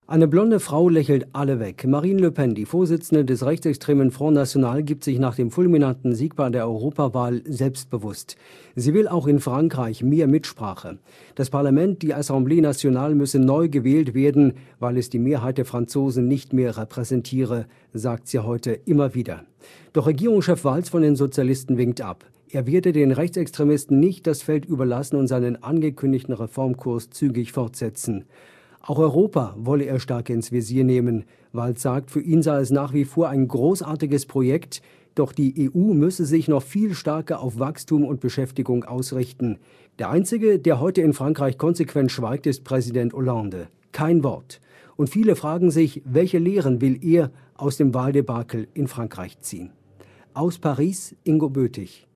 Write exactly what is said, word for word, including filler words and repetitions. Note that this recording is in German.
Eine blonde Frau lächelt alle weg. Marine Le Pen, die Vorsitzende des rechtsextremen Front National, gibt sich nach dem fulminanten Sieg bei der Europawahl selbstbewusst. Sie will auch in Frankreich mehr Mitsprache. Das Parlament, die Assemblée Nationale, müsse neu gewählt werden, weil es die Mehrheit der Franzosen nicht mehr repräsentiere, sagt sie heute immer wieder. Doch Regierungschef Valls von den Sozialisten winkt ab. Er werde den Rechtsextremisten nicht das Feld überlassen und seinen angekündigten Reformkurs zügig fortsetzen. Auch Europa wolle er stark ins Visier nehmen. Valls sagt, für ihn sei es nach wie vor ein großartiges Projekt, doch die E U müsse sich noch viel stärker auf Wachstum und Beschäftigung ausrichten. Der Einzige, der heute in Frankreich konsequent schweigt, ist Präsident Hollande. Kein Wort. Und viele fragen sich, welche Lehren will er aus dem Wahldebakel in Frankreich ziehen? Aus Paris, Ingo Böthig.